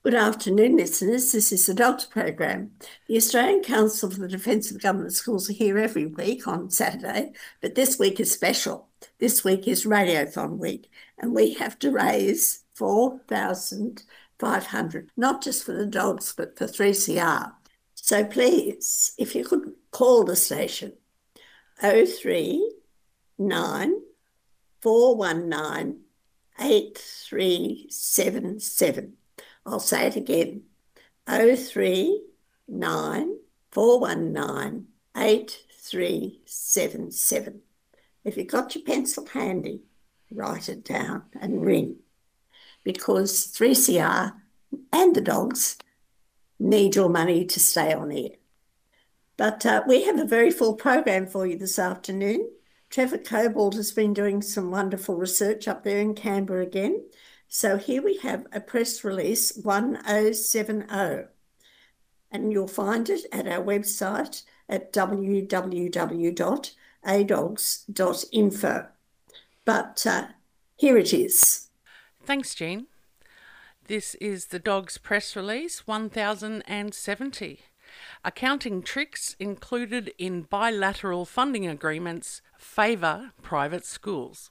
Good afternoon, listeners. This is the Dogs Program. The Australian Council for the Defence of Government Schools are here every week on Saturday, but this week is special. This week is Radiothon Week, and we have to raise 4,500, not just for the dogs, but for 3CR. So please, if you could call the station, 039 419 8377. I'll say it again, 039 419 8377. If you've got your pencil handy, write it down and ring, because 3CR and the dogs need your money to stay on air. But we have a very full program for you this afternoon. Trevor Cobbold has been doing some wonderful research up there in Canberra again. So here we have a press release 1070, and you'll find it at our website at www.adogs.info. But here it is. Thanks, Jean. This is the Dogs Press Release 1070. Accounting tricks included in bilateral funding agreements favour private schools.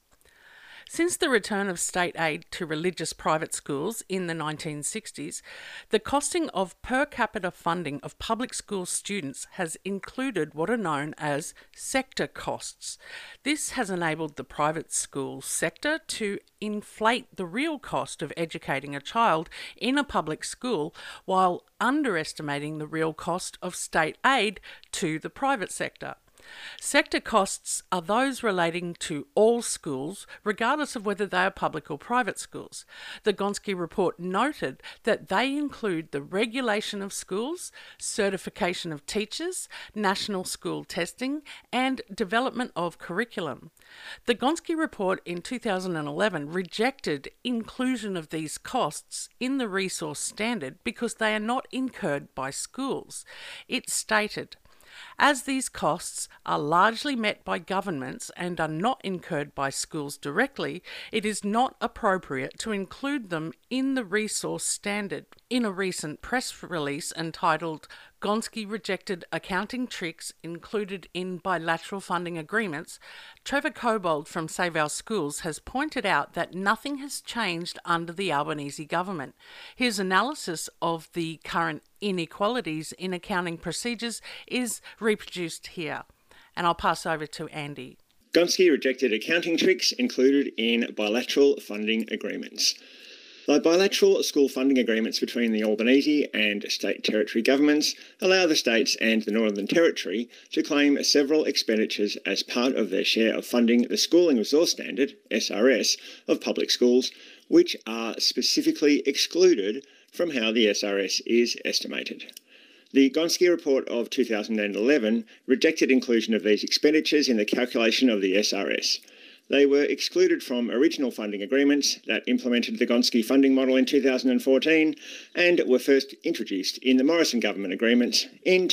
Since the return of state aid to religious private schools in the 1960s, the costing of per capita funding of public school students has included what are known as sector costs. This has enabled the private school sector to inflate the real cost of educating a child in a public school while underestimating the real cost of state aid to the private sector. Sector costs are those relating to all schools, regardless of whether they are public or private schools. The Gonski report noted that they include the regulation of schools, certification of teachers, national school testing, and development of curriculum. The Gonski report in 2011 rejected inclusion of these costs in the resource standard because they are not incurred by schools. It stated, as these costs are largely met by governments and are not incurred by schools directly, it is not appropriate to include them in the resource standard. In a recent press release entitled Gonski Rejected Accounting Tricks Included in Bilateral Funding Agreements, Trevor Cobbold from Save Our Schools has pointed out that nothing has changed under the Albanese government. His analysis of the current inequalities in accounting procedures is reproduced here. And I'll pass over to Andy. Gonski rejected accounting tricks included in bilateral funding agreements. The bilateral school funding agreements between the Albanese and state territory governments allow the states and the Northern Territory to claim several expenditures as part of their share of funding the Schooling Resource Standard, SRS, of public schools, which are specifically excluded from how the SRS is estimated. The Gonski report of 2011 rejected inclusion of these expenditures in the calculation of the SRS. They were excluded from original funding agreements that implemented the Gonski funding model in 2014 and were first introduced in the Morrison government agreements in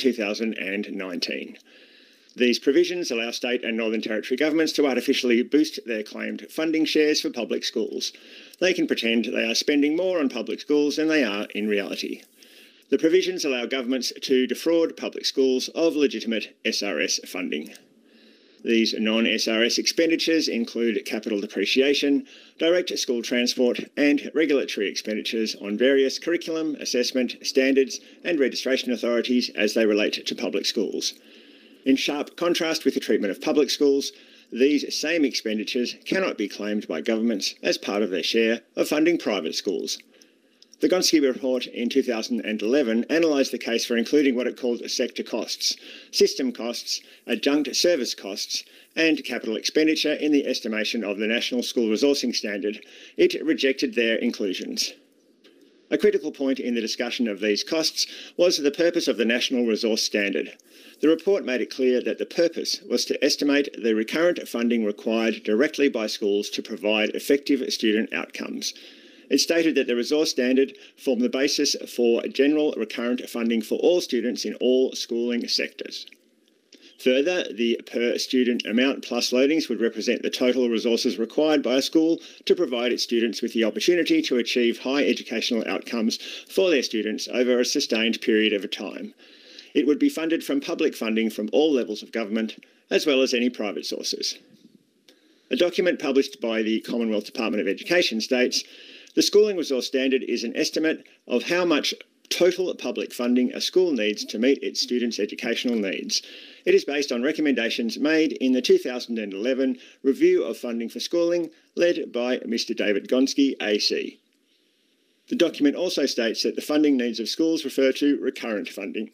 2019. These provisions allow state and Northern Territory governments to artificially boost their claimed funding shares for public schools. They can pretend they are spending more on public schools than they are in reality. The provisions allow governments to defraud public schools of legitimate SRS funding. These non-SRS expenditures include capital depreciation, direct school transport and regulatory expenditures on various curriculum, assessment, standards and registration authorities as they relate to public schools. In sharp contrast with the treatment of public schools, these same expenditures cannot be claimed by governments as part of their share of funding private schools. The Gonski report in 2011 analysed the case for including what it called sector costs, system costs, adjunct service costs and capital expenditure in the estimation of the National School Resourcing Standard. It rejected their inclusions. A critical point in the discussion of these costs was the purpose of the National Resource Standard. The report made it clear that the purpose was to estimate the recurrent funding required directly by schools to provide effective student outcomes. It stated that the resource standard formed the basis for general recurrent funding for all students in all schooling sectors. Further, the per-student amount plus loadings would represent the total resources required by a school to provide its students with the opportunity to achieve high educational outcomes for their students over a sustained period of time. It would be funded from public funding from all levels of government, as well as any private sources. A document published by the Commonwealth Department of Education states, "The Schooling Resource Standard is an estimate of how much total public funding a school needs to meet its students' educational needs. It is based on recommendations made in the 2011 Review of Funding for Schooling, led by Mr. David Gonski, AC. The document also states that the funding needs of schools refer to recurrent funding.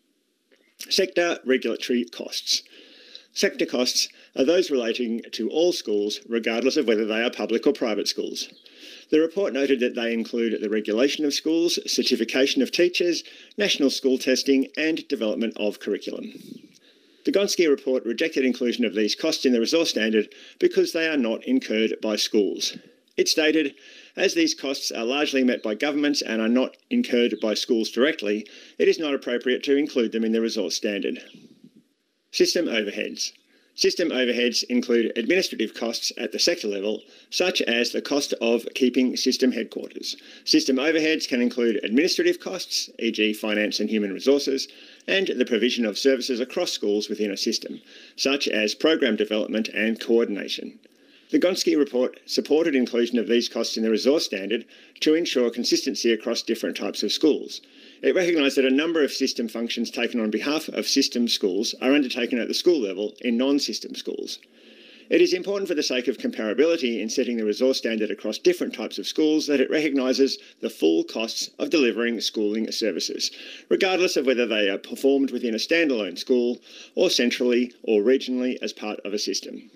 Sector regulatory costs. Sector costs are those relating to all schools, regardless of whether they are public or private schools. The report noted that they include the regulation of schools, certification of teachers, national school testing, and development of curriculum. The Gonski report rejected inclusion of these costs in the resource standard because they are not incurred by schools. It stated, "As these costs are largely met by governments and are not incurred by schools directly, it is not appropriate to include them in the resource standard." System overheads. System overheads include administrative costs at the sector level, such as the cost of keeping system headquarters. System overheads can include administrative costs, e.g. finance and human resources, and the provision of services across schools within a system, such as program development and coordination. The Gonski report supported inclusion of these costs in the resource standard to ensure consistency across different types of schools. It recognised that a number of system functions taken on behalf of system schools are undertaken at the school level in non-system schools. It is important for the sake of comparability in setting the resource standard across different types of schools that it recognises the full costs of delivering schooling services, regardless of whether they are performed within a standalone school or centrally or regionally as part of a system.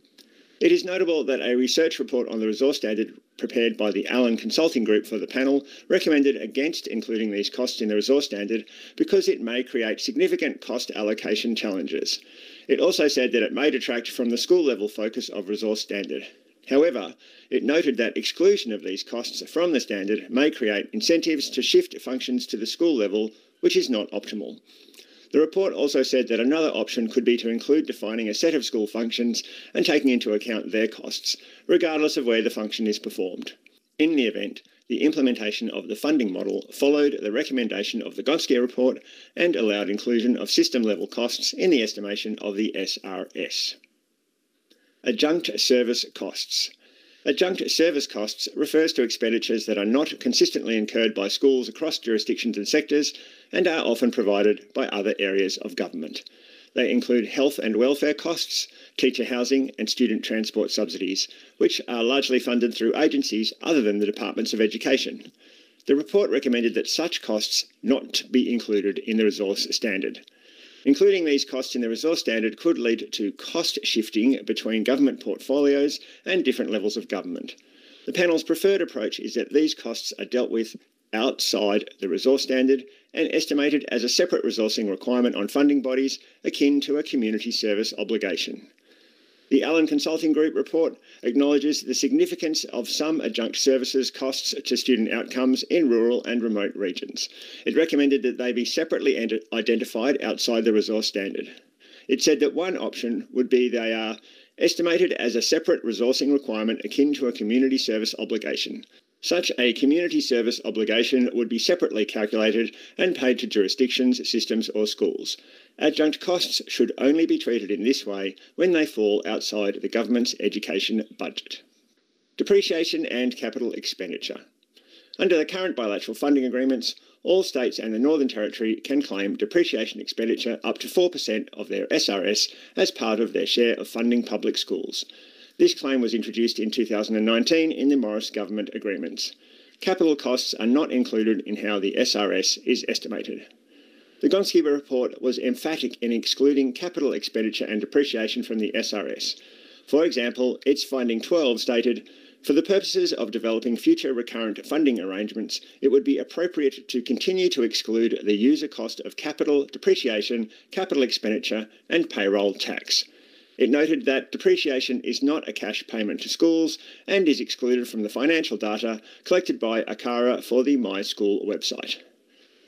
It is notable that a research report on the resource standard prepared by the Allen Consulting Group for the panel recommended against including these costs in the resource standard because it may create significant cost allocation challenges. It also said that it may detract from the school level focus of resource standard. However, it noted that exclusion of these costs from the standard may create incentives to shift functions to the school level, which is not optimal. The report also said that another option could be to include defining a set of school functions and taking into account their costs, regardless of where the function is performed. In the event, the implementation of the funding model followed the recommendation of the Gonski report and allowed inclusion of system-level costs in the estimation of the SRS. Adjunct service costs. Adjunct service costs refers to expenditures that are not consistently incurred by schools across jurisdictions and sectors and are often provided by other areas of government. They include health and welfare costs, teacher housing and student transport subsidies, which are largely funded through agencies other than the Departments of Education. The report recommended that such costs not be included in the resource standard. Including these costs in the resource standard could lead to cost shifting between government portfolios and different levels of government. The panel's preferred approach is that these costs are dealt with outside the resource standard and estimated as a separate resourcing requirement on funding bodies akin to a community service obligation. The Allen Consulting Group report acknowledges the significance of some adjunct services costs to student outcomes in rural and remote regions. It recommended that they be separately identified outside the resource standard. It said that one option would be they are estimated as a separate resourcing requirement akin to a community service obligation. Such a community service obligation would be separately calculated and paid to jurisdictions, systems or schools. Adjunct costs should only be treated in this way when they fall outside the government's education budget. Depreciation and capital expenditure. Under the current bilateral funding agreements, all states and the Northern Territory can claim depreciation expenditure up to 4% of their SRS as part of their share of funding public schools. This claim was introduced in 2019 in the Morris government agreements. Capital costs are not included in how the SRS is estimated. The Gonski report was emphatic in excluding capital expenditure and depreciation from the SRS. For example, its finding 12 stated, "For the purposes of developing future recurrent funding arrangements, it would be appropriate to continue to exclude the user cost of capital, depreciation, capital expenditure and payroll tax." It noted that depreciation is not a cash payment to schools and is excluded from the financial data collected by ACARA for the My School website.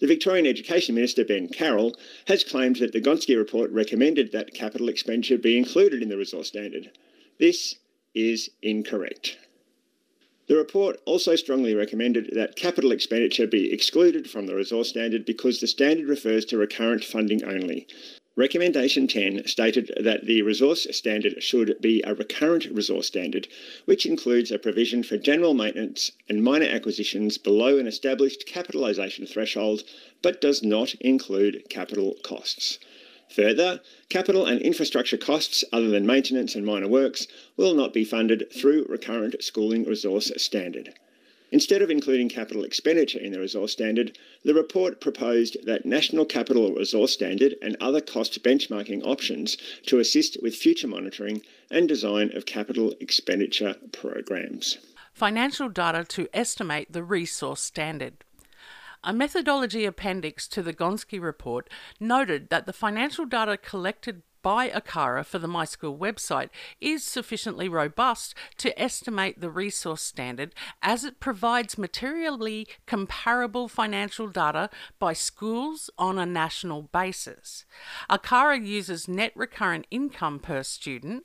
The Victorian Education Minister, Ben Carroll, has claimed that the Gonski report recommended that capital expenditure be included in the resource standard. This is incorrect. The report also strongly recommended that capital expenditure be excluded from the resource standard because the standard refers to recurrent funding only. Recommendation 10 stated that the resource standard should be a recurrent resource standard, which includes a provision for general maintenance and minor acquisitions below an established capitalisation threshold, but does not include capital costs. Further, capital and infrastructure costs other than maintenance and minor works will not be funded through recurrent schooling resource standard. Instead of including capital expenditure in the resource standard, the report proposed that National Capital Resource Standard and other cost benchmarking options to assist with future monitoring and design of capital expenditure programs. Financial data to estimate the resource standard. A methodology appendix to the Gonski report noted that the financial data collected by ACARA for the My School website is sufficiently robust to estimate the resource standard, as it provides materially comparable financial data by schools on a national basis. ACARA uses net recurrent income per student,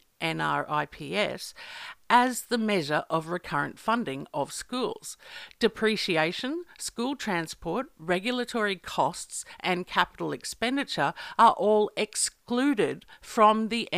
NRIPS, as the measure of recurrent funding of schools. Depreciation, school transport, regulatory costs, and capital expenditure are all excluded from the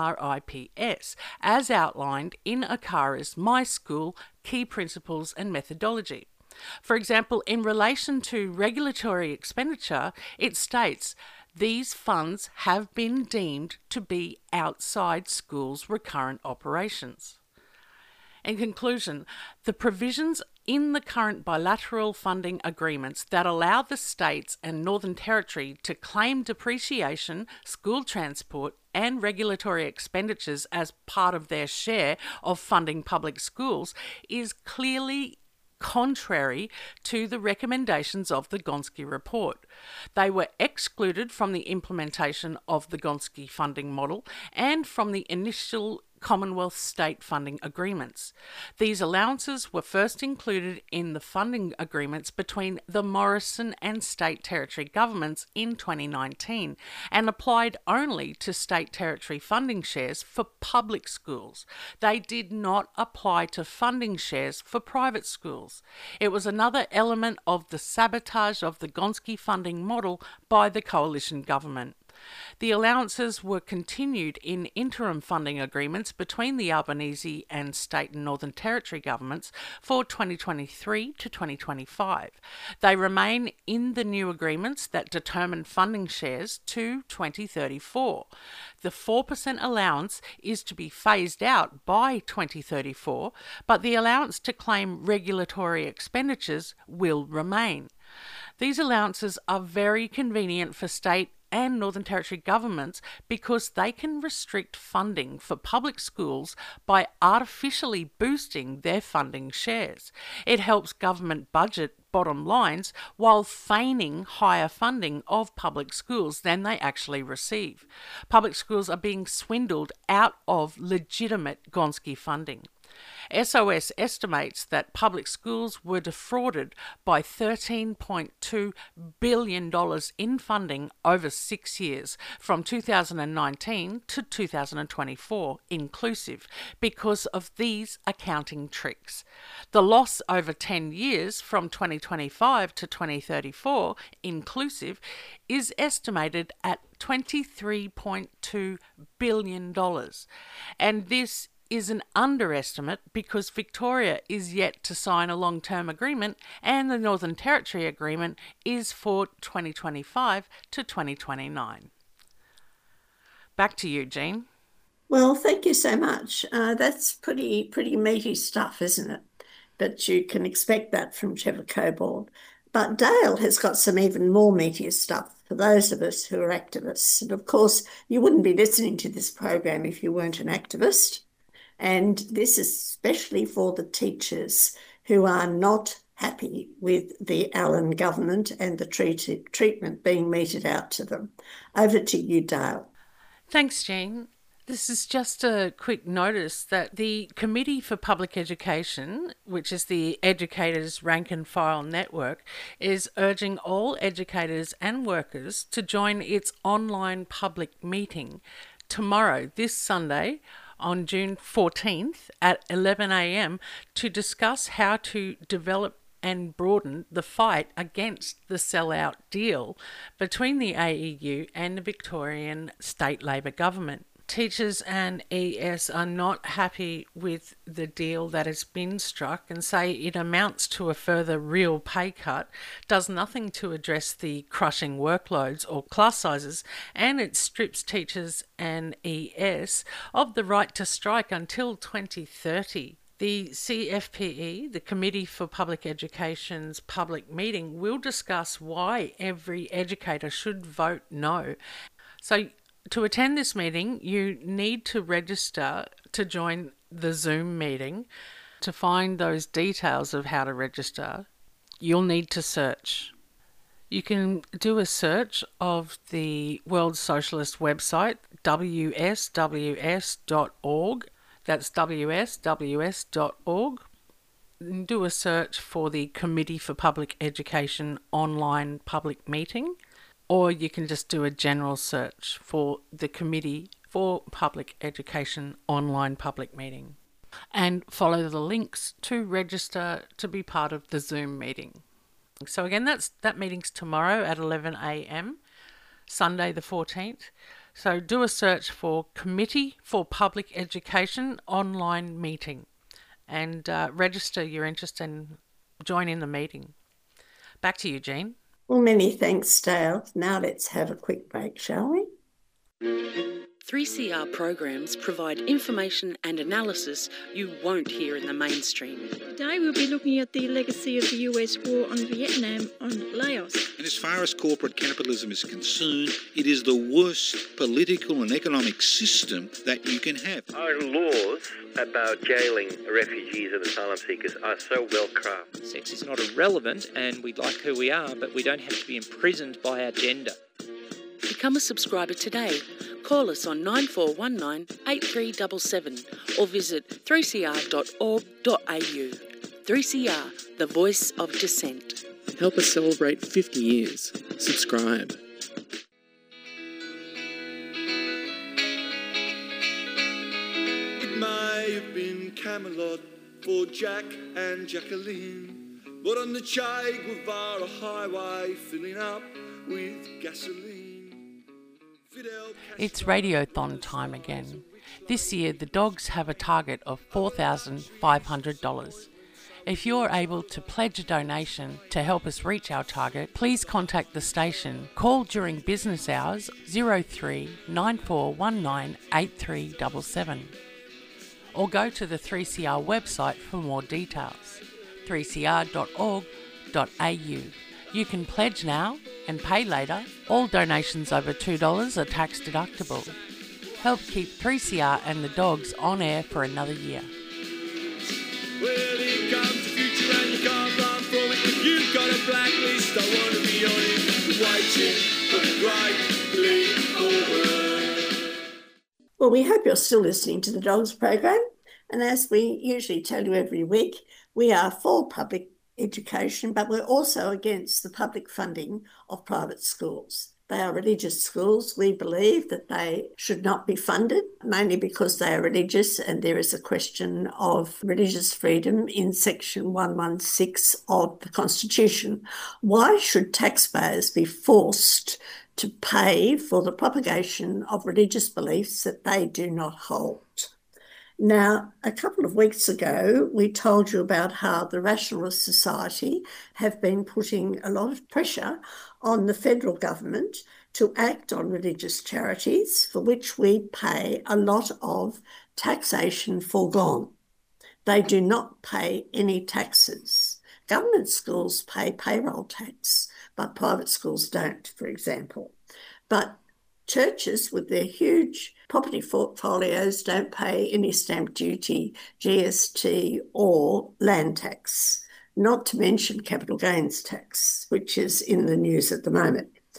NRIPS, as outlined in ACARA's My School Key Principles and Methodology. For example, in relation to regulatory expenditure, it states these funds have been deemed to be outside schools' recurrent operations. In conclusion, the provisions in the current bilateral funding agreements that allow the states and Northern Territory to claim depreciation, school transport, and regulatory expenditures as part of their share of funding public schools is clearly contrary to the recommendations of the Gonski report. They were excluded from the implementation of the Gonski funding model and from the initial Commonwealth state funding agreements. These allowances were first included in the funding agreements between the Morrison and state territory governments in 2019 and applied only to state territory funding shares for public schools. They did not apply to funding shares for private schools. It was another element of the sabotage of the Gonski funding model by the coalition government. The allowances were continued in interim funding agreements between the Albanese and state and Northern Territory governments for 2023 to 2025. They remain in the new agreements that determine funding shares to 2034. The 4% allowance is to be phased out by 2034, but the allowance to claim regulatory expenditures will remain. These allowances are very convenient for state and Northern Territory governments because they can restrict funding for public schools by artificially boosting their funding shares. It helps government budget bottom lines while feigning higher funding of public schools than they actually receive. Public schools are being swindled out of legitimate Gonski funding. SOS estimates that public schools were defrauded by $13.2 billion in funding over 6 years, from 2019 to 2024 inclusive, because of these accounting tricks. The loss over 10 years, from 2025 to 2034 inclusive, is estimated at $23.2 billion. And this is an underestimate because Victoria is yet to sign a long-term agreement and the Northern Territory agreement is for 2025 to 2029. Back to you, Jean. Well, thank you so much. That's pretty meaty stuff, isn't it? But you can expect that from Trevor Cobbold. But Dale has got some even more meatier stuff for those of us who are activists. And of course, you wouldn't be listening to this program if you weren't an activist. And this is especially for the teachers who are not happy with the Allan government and the treatment being meted out to them. Over to you, Dale. Thanks, Jean. This is just a quick notice that the Committee for Public Education, which is the Educators Rank and File Network, is urging all educators and workers to join its online public meeting tomorrow, this Sunday, on June 14th at 11 a.m. to discuss how to develop and broaden the fight against the sellout deal between the AEU and the Victorian State Labor Government. Teachers and ES are not happy with the deal that has been struck and say it amounts to a further real pay cut, does nothing to address the crushing workloads or class sizes, and it strips teachers and ES of the right to strike until 2030. The CFPE, the Committee for Public Education's public meeting, will discuss why every educator should vote no. So, to attend this meeting, you need to register to join the Zoom meeting. To find those details of how to register, you'll need to search. You can do a search of the World Socialist website, wsws.org. That's wsws.org. Do a search for the Committee for Public Education online public meeting. Or you can just do a general search for the Committee for Public Education online public meeting and follow the links to register to be part of the Zoom meeting. So again, that meeting's tomorrow at 11 a.m, Sunday the 14th. So do a search for Committee for Public Education online meeting and register your interest and join in the meeting. Back to you, Jean. Well, many thanks, Dale. Now let's have a quick break, shall we? 3CR programs provide information and analysis you won't hear in the mainstream. Today we'll be looking at the legacy of the US war on Vietnam on Laos. And as far as corporate capitalism is concerned, it is the worst political and economic system that you can have. Our laws about jailing refugees and asylum seekers are so well crafted. Sex is not irrelevant and we like who we are, but we don't have to be imprisoned by our gender. Become a subscriber today. Call us on 9419 8377 or visit 3cr.org.au. 3CR, the voice of dissent. Help us celebrate 50 years. Subscribe. It may have been Camelot for Jack and Jacqueline, but on the Che Guevara highway filling up with gasoline. It's Radiothon time again. This year, the Dogs have a target of $4,500. If you're able to pledge a donation to help us reach our target, please contact the station. Call during business hours 03 9419 8377 or go to the 3CR website for more details, 3cr.org.au. You can pledge now and pay later. All donations over $2 are tax deductible. Help keep 3CR and the Dogs on air for another year. Well, here comes the future and you can't run from it. If you've got a blacklist, I want to be on it. Waiting for the great leap forward. Well, we hope you're still listening to the Dogs program. And as we usually tell you every week, we are for public education, but we're also against the public funding of private schools. They are religious schools. We believe that they should not be funded, mainly because they are religious and there is a question of religious freedom in Section 116 of the Constitution. Why should taxpayers be forced to pay for the propagation of religious beliefs that they do not hold? Now, a couple of weeks ago, we told you about how the Rationalist Society have been putting a lot of pressure on the federal government to act on religious charities, for which we pay a lot of taxation foregone. They do not pay any taxes. Government schools pay payroll tax, but private schools don't, for example. But churches with their huge property portfolios don't pay any stamp duty, GST or land tax, not to mention capital gains tax, which is in the news at the moment.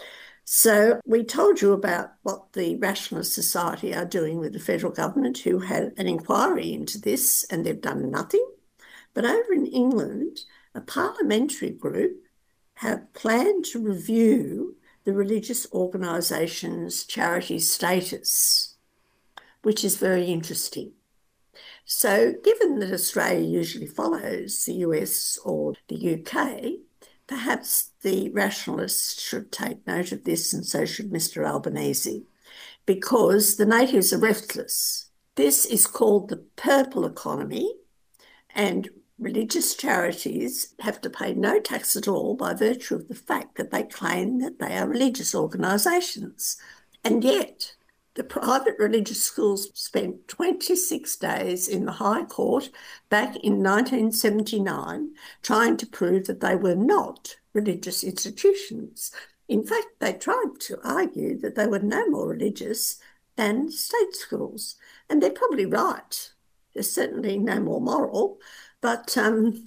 So we told you about what the Rationalist Society are doing with the federal government, who had an inquiry into this, and they've done nothing. But over in England, a parliamentary group have planned to review the religious organisations' charity status, which is very interesting. So given that Australia usually follows the US or the UK, perhaps the Rationalists should take note of this, and so should Mr Albanese, because the natives are restless. This is called the purple economy, and religious charities have to pay no tax at all by virtue of the fact that they claim that they are religious organisations. And yet, the private religious schools spent 26 days in the High Court back in 1979 trying to prove that they were not religious institutions. In fact, they tried to argue that they were no more religious than state schools. And they're probably right. They're certainly no more moral. But,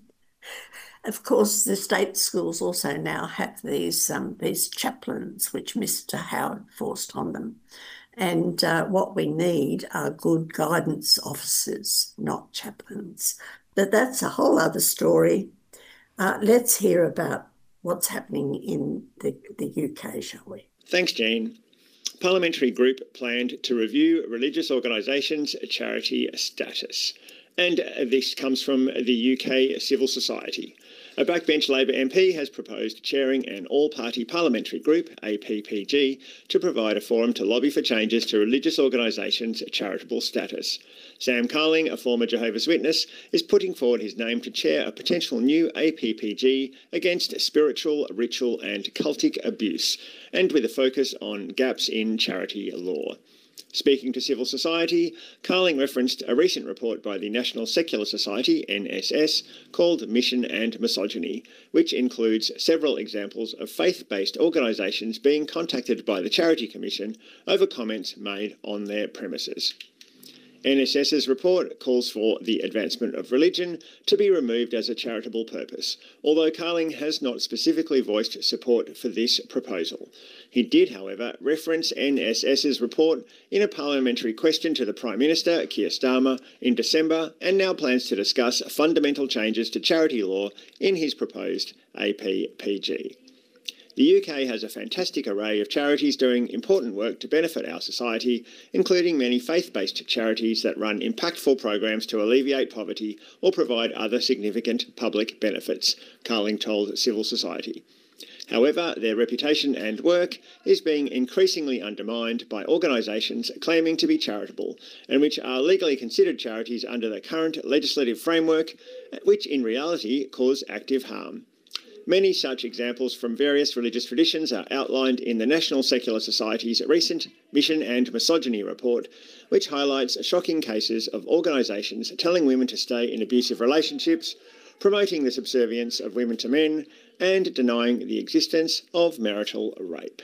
of course, the state schools also now have these chaplains, which Mr Howard forced on them. And what we need are good guidance officers, not chaplains. But that's a whole other story. Let's hear about what's happening in the UK, shall we? Thanks, Jean. Parliamentary group planned to review religious organisations' charity status. And this comes from the UK Civil Society. A backbench Labor MP has proposed chairing an all-party parliamentary group, APPG, to provide a forum to lobby for changes to religious organisations' charitable status. Sam Carling, a former Jehovah's Witness, is putting forward his name to chair a potential new APPG against spiritual, ritual and cultic abuse, and with a focus on gaps in charity law. Speaking to civil society, Carling referenced a recent report by the National Secular Society, NSS, called Mission and Misogyny, which includes several examples of faith-based organisations being contacted by the Charity Commission over comments made on their premises. NSS's report calls for the advancement of religion to be removed as a charitable purpose, although Carling has not specifically voiced support for this proposal. He did, however, reference NSS's report in a parliamentary question to the Prime Minister, Keir Starmer, in December, and now plans to discuss fundamental changes to charity law in his proposed APPG. The UK has a fantastic array of charities doing important work to benefit our society, including many faith-based charities that run impactful programs to alleviate poverty or provide other significant public benefits, Carling told civil society. However, their reputation and work is being increasingly undermined by organisations claiming to be charitable and which are legally considered charities under the current legislative framework, which in reality cause active harm. Many such examples from various religious traditions are outlined in the National Secular Society's recent Mission and Misogyny report, which highlights shocking cases of organisations telling women to stay in abusive relationships, promoting the subservience of women to men, and denying the existence of marital rape.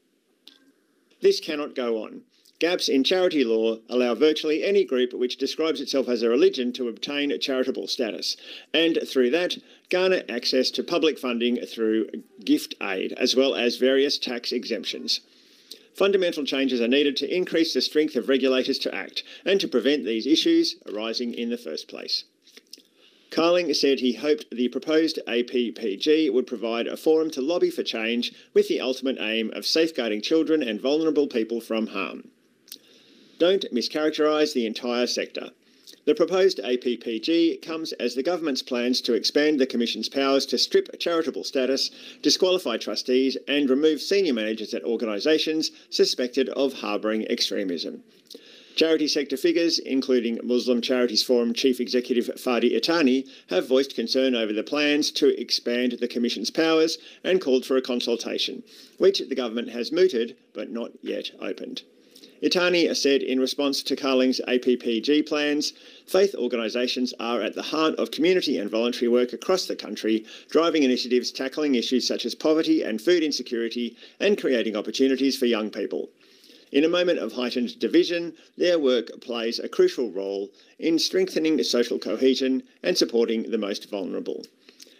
This cannot go on. Gaps in charity law allow virtually any group which describes itself as a religion to obtain charitable status, and through that, garner access to public funding through gift aid, as well as various tax exemptions. Fundamental changes are needed to increase the strength of regulators to act, and to prevent these issues arising in the first place. Carling said he hoped the proposed APPG would provide a forum to lobby for change with the ultimate aim of safeguarding children and vulnerable people from harm. Don't mischaracterise the entire sector. The proposed APPG comes as the government's plans to expand the Commission's powers to strip charitable status, disqualify trustees and remove senior managers at organisations suspected of harbouring extremism. Charity sector figures, including Muslim Charities Forum Chief Executive Fadi Itani, have voiced concern over the plans to expand the Commission's powers and called for a consultation, which the government has mooted but not yet opened. Itani said in response to Carling's APPG plans, faith organisations are at the heart of community and voluntary work across the country, driving initiatives tackling issues such as poverty and food insecurity and creating opportunities for young people. In a moment of heightened division, their work plays a crucial role in strengthening social cohesion and supporting the most vulnerable.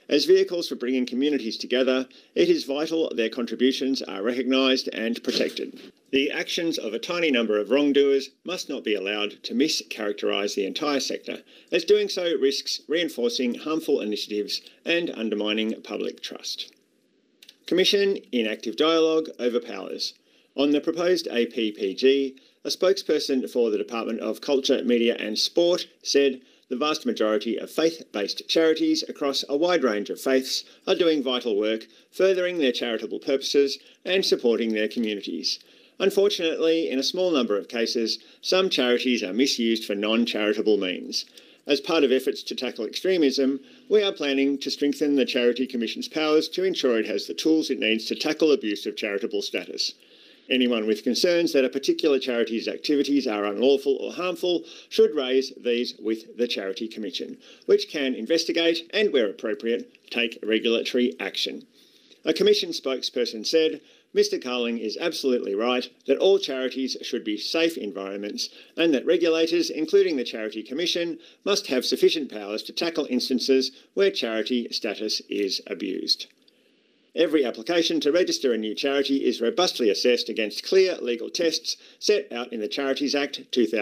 As vehicles for bringing communities together, it is vital their contributions are recognised and protected. The actions of a tiny number of wrongdoers must not be allowed to mischaracterise the entire sector, as doing so risks reinforcing harmful initiatives and undermining public trust. Commission in active dialogue over powers. On the proposed APPG, a spokesperson for the Department of Culture, Media and Sport said the vast majority of faith-based charities across a wide range of faiths are doing vital work, furthering their charitable purposes and supporting their communities. Unfortunately, in a small number of cases, some charities are misused for non-charitable means. As part of efforts to tackle extremism, we are planning to strengthen the Charity Commission's powers to ensure it has the tools it needs to tackle abuse of charitable status. Anyone with concerns that a particular charity's activities are unlawful or harmful should raise these with the Charity Commission, which can investigate and, where appropriate, take regulatory action. A Commission spokesperson said, Mr Carling is absolutely right that all charities should be safe environments and that regulators, including the Charity Commission, must have sufficient powers to tackle instances where charity status is abused. Every application to register a new charity is robustly assessed against clear legal tests set out in the Charities Act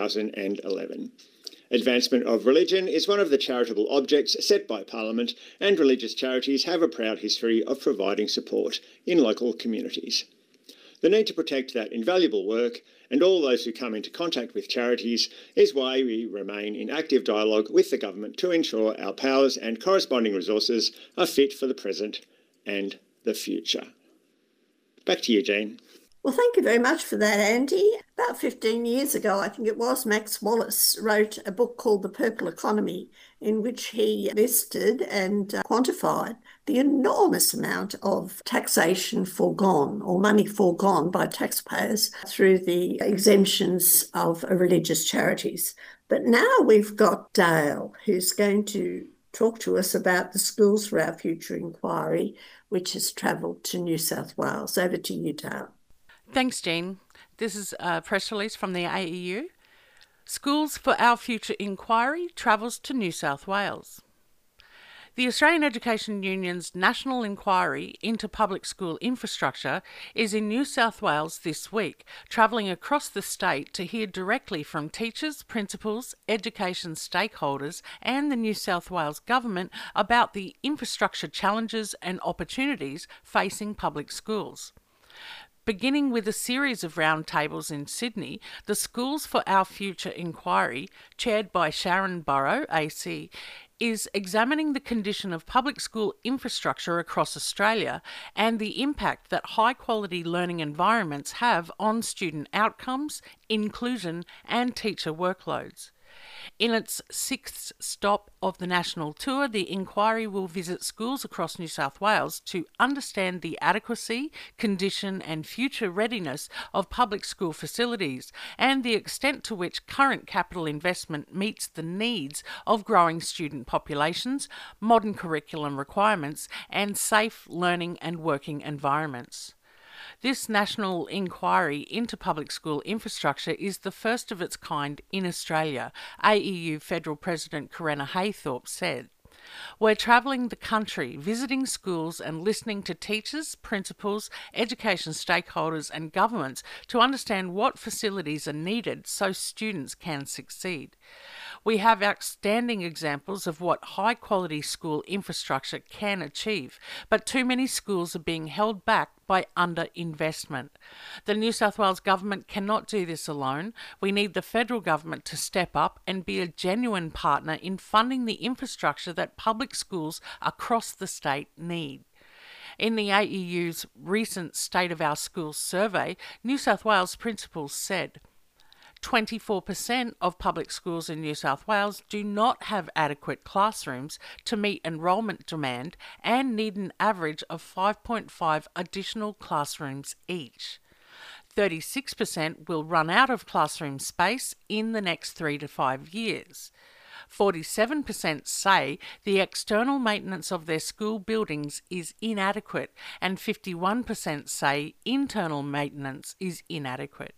2011. Advancement of religion is one of the charitable objects set by Parliament, and religious charities have a proud history of providing support in local communities. The need to protect that invaluable work and all those who come into contact with charities is why we remain in active dialogue with the government to ensure our powers and corresponding resources are fit for the present and the future. Back to you, Jane. Well, thank you very much for that, Andy. About 15 years ago, I think it was, Max Wallace wrote a book called The Purple Economy, in which he listed and quantified the enormous amount of taxation foregone or money foregone by taxpayers through the exemptions of religious charities. But now we've got Dale, who's going to talk to us about the Schools for Our Future inquiry, which has travelled to New South Wales. Over to you, Dale. Thanks, Jean. This is a press release from the AEU. Schools for Our Future inquiry travels to New South Wales. The Australian Education Union's National Inquiry into Public School Infrastructure is in New South Wales this week, travelling across the state to hear directly from teachers, principals, education stakeholders and the New South Wales Government about the infrastructure challenges and opportunities facing public schools. Beginning with a series of roundtables in Sydney, the Schools for Our Future inquiry, chaired by Sharon Burrow, AC, is examining the condition of public school infrastructure across Australia and the impact that high-quality learning environments have on student outcomes, inclusion and teacher workloads. In its sixth stop of the national tour, the inquiry will visit schools across New South Wales to understand the adequacy, condition and future readiness of public school facilities and the extent to which current capital investment meets the needs of growing student populations, modern curriculum requirements and safe learning and working environments. This national inquiry into public school infrastructure is the first of its kind in Australia, AEU Federal President Corinna Haythorpe said. We're travelling the country, visiting schools and listening to teachers, principals, education stakeholders and governments to understand what facilities are needed so students can succeed. We have outstanding examples of what high-quality school infrastructure can achieve, but too many schools are being held back by underinvestment. The New South Wales Government cannot do this alone. We need the federal government to step up and be a genuine partner in funding the infrastructure that public schools across the state need. In the AEU's recent State of Our Schools survey, New South Wales principals said 24% of public schools in New South Wales do not have adequate classrooms to meet enrolment demand and need an average of 5.5 additional classrooms each. 36% will run out of classroom space in the next 3 to 5 years. 47% say the external maintenance of their school buildings is inadequate and 51% say internal maintenance is inadequate.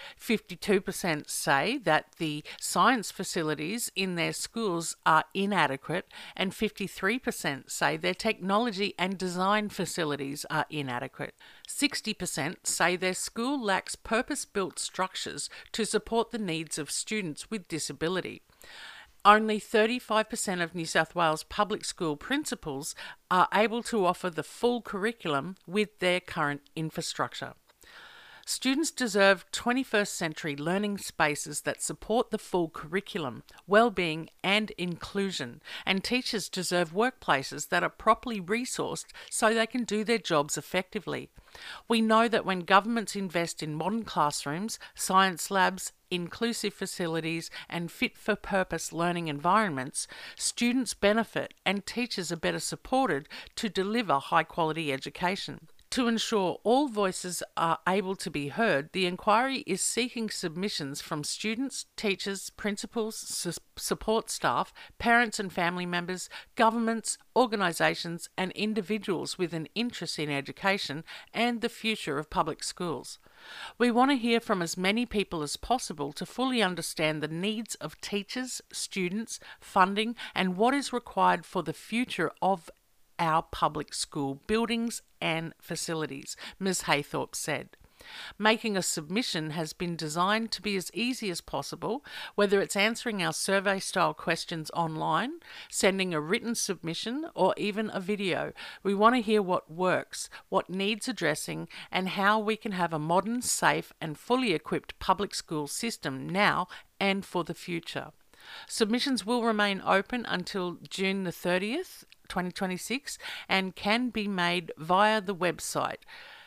52% say that the science facilities in their schools are inadequate, and 53% say their technology and design facilities are inadequate. 60% say their school lacks purpose-built structures to support the needs of students with disability. Only 35% of New South Wales public school principals are able to offer the full curriculum with their current infrastructure. Students deserve 21st century learning spaces that support the full curriculum, well-being and inclusion, and teachers deserve workplaces that are properly resourced so they can do their jobs effectively. We know that when governments invest in modern classrooms, science labs, inclusive facilities and fit-for-purpose learning environments, students benefit and teachers are better supported to deliver high-quality education. To ensure all voices are able to be heard, the inquiry is seeking submissions from students, teachers, principals, support staff, parents and family members, governments, organisations and individuals with an interest in education and the future of public schools. We want to hear from as many people as possible to fully understand the needs of teachers, students, funding and what is required for the future of our public school buildings and facilities, Ms. Haythorpe said. Making a submission has been designed to be as easy as possible, whether it's answering our survey-style questions online, sending a written submission, or even a video. We want to hear what works, what needs addressing, and how we can have a modern, safe, and fully equipped public school system now and for the future. Submissions will remain open until June the 30th, 2026 and can be made via the website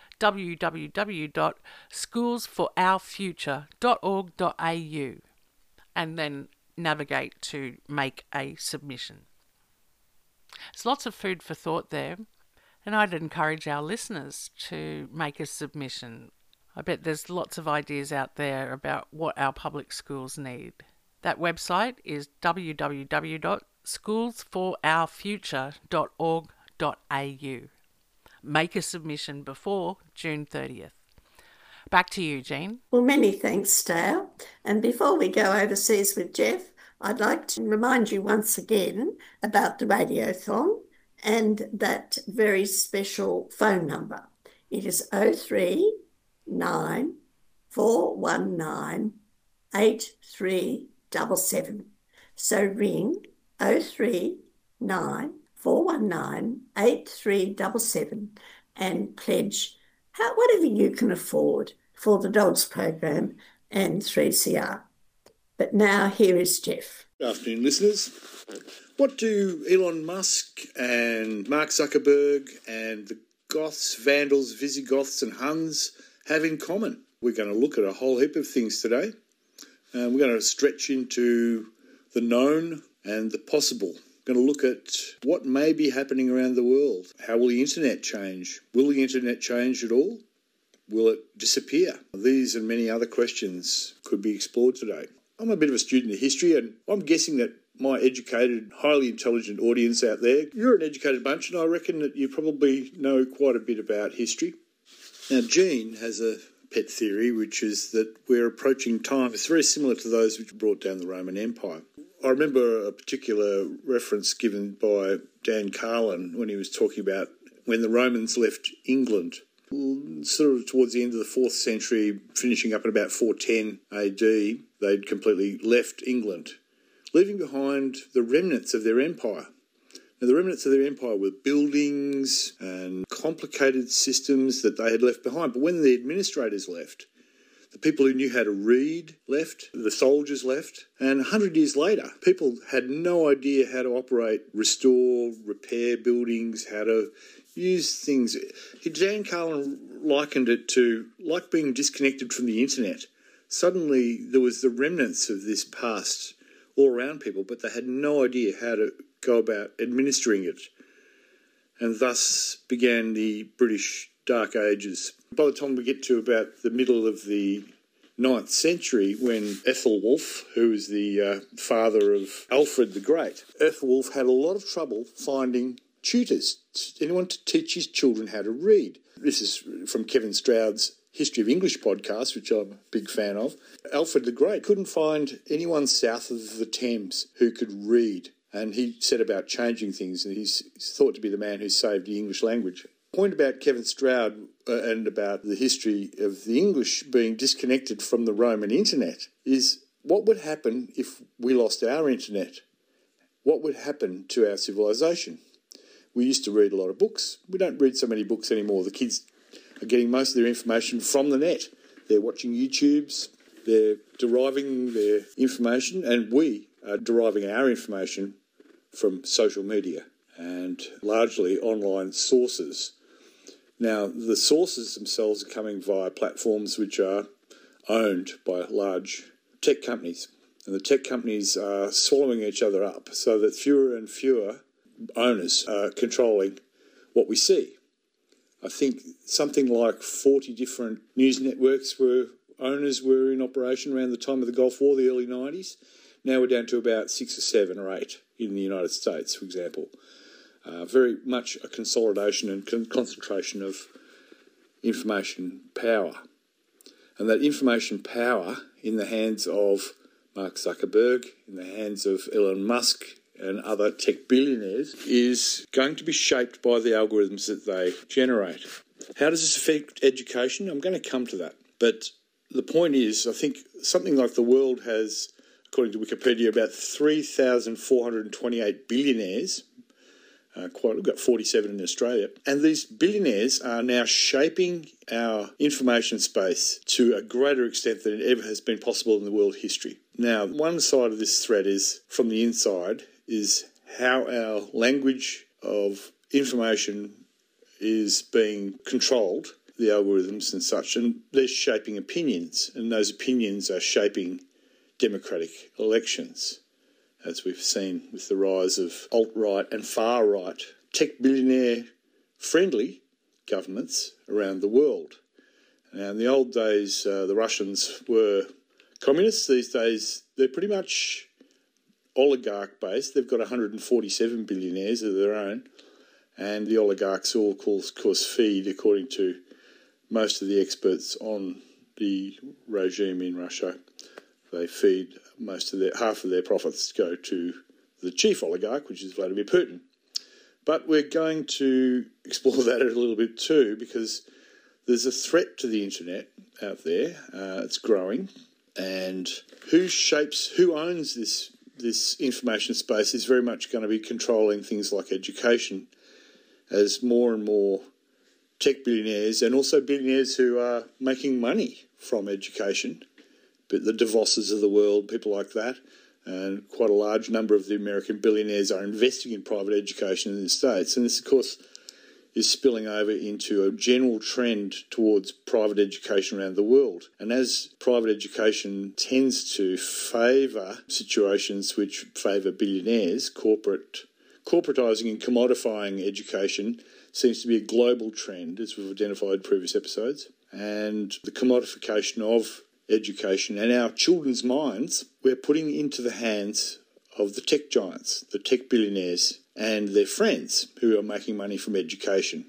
www.schoolsforourfuture.org.au and then navigate to make a submission. There's lots of food for thought there, and I'd encourage our listeners to make a submission. I bet there's lots of ideas out there about what our public schools need. That website is www.schoolsforourfuture.org.au. Make a submission before June 30th. Back to you, Jean. Well, many thanks, Dale. And before we go overseas with Jeff, I'd like to remind you once again about the Radiothon and that very special phone number. It is 03 419 8377. So ring 03 419 8377 and pledge whatever you can afford for the Dogs program and 3CR. But now here is Jeff. Good afternoon, listeners. What do Elon Musk and Mark Zuckerberg and the Goths, Vandals, Visigoths and Huns have in common? We're going to look at a whole heap of things today. We're going to stretch into the known and the possible. We're going to look at what may be happening around the world. How will the internet change? Will the internet change at all? Will it disappear? These and many other questions could be explored today. I'm a bit of a student of history, and I'm guessing that my educated, highly intelligent audience out there, you're an educated bunch, and I reckon that you probably know quite a bit about history. Now, Jean has a pet theory, which is that we're approaching times very similar to those which brought down the Roman Empire. I remember a particular reference given by Dan Carlin when he was talking about when the Romans left England, sort of towards the end of the 4th century, finishing up at about 410 AD, they'd completely left England, leaving behind the remnants of their empire. Now, the remnants of their empire were buildings and complicated systems that they had left behind. But when the administrators left, the people who knew how to read left, the soldiers left, and 100 years later, people had no idea how to operate, restore, repair buildings, how to use things. Dan Carlin likened it to like being disconnected from the internet. Suddenly, there was the remnants of this past all around people, but they had no idea how to go about administering it. And thus began the British Dark Ages. By the time we get to about the middle of the 9th century, when Ethelwulf, who was the father of Alfred the Great, Ethelwulf had a lot of trouble finding tutors, anyone to teach his children how to read. This is from Kevin Stroud's History of English podcast, which I'm a big fan of, Alfred the Great couldn't find anyone south of the Thames who could read. And he set about changing things, and he's thought to be the man who saved the English language. The point about Kevin Stroud and about the history of the English being disconnected from the Roman internet is what would happen if we lost our internet? What would happen to our civilization? We used to read a lot of books. We don't read so many books anymore. The kids are getting most of their information from the net. They're watching YouTubes, they're deriving their information, and we are deriving our information from social media and largely online sources. Now, the sources themselves are coming via platforms which are owned by large tech companies. And the tech companies are swallowing each other up so that fewer and fewer owners are controlling what we see. I think something like 40 different news networks owners were in operation around the time of the Gulf War, the early 90s. Now we're down to about 6 or 7 or 8 in the United States, for example. Very much a consolidation and concentration of information power. And that information power in the hands of Mark Zuckerberg, in the hands of Elon Musk and other tech billionaires, is going to be shaped by the algorithms that they generate. How does this affect education? I'm going to come to that. But the point is, I think something like the world has, according to Wikipedia, about 3,428 billionaires. We've got 47 in Australia. And these billionaires are now shaping our information space to a greater extent than it ever has been possible in the world history. Now, one side of this thread is, from the inside, is how our language of information is being controlled, the algorithms and such, and they're shaping opinions, and those opinions are shaping democratic elections, as we've seen with the rise of alt-right and far-right tech billionaire-friendly governments around the world. Now, in the old days, the Russians were communists. These days, they're pretty much oligarch-based. They've got 147 billionaires of their own, and the oligarchs all, of course, feed, according to most of the experts on the regime in Russia, they feed half of their profits go to the chief oligarch, which is Vladimir Putin. But we're going to explore that a little bit too, because there's a threat to the internet out there. It's growing, and who owns this information space is very much going to be controlling things like education, as more and more tech billionaires and also billionaires who are making money from education, but the DeVosses of the world, people like that, and quite a large number of the American billionaires are investing in private education in the States. And this, of course, is spilling over into a general trend towards private education around the world. And as private education tends to favour situations which favour billionaires, corporatising and commodifying education seems to be a global trend, as we've identified in previous episodes. And the commodification of education and our children's minds, we're putting into the hands of the tech giants, the tech billionaires and their friends who are making money from education.